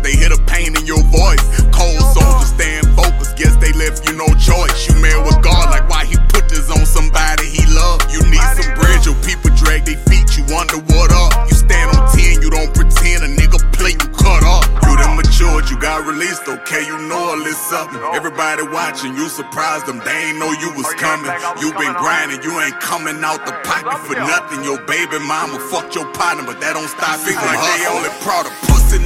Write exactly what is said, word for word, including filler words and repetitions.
they hear the pain in your voice. Cold soldiers staying focused, guess they left you no choice. You mad with God, like why he put this on somebody he loved. You need some bread, your people drag their feet, you wonder what up. You stand on ten, you don't pretend, a nigga play, you cut off. You done matured, you got released, okay, you know a little something. Everybody watching, you surprised them, they ain't know you was coming. You been grinding, you ain't coming out the pocket for nothing. Your baby mama fucked your partner, but that don't stop it. Like they only proud of pussy.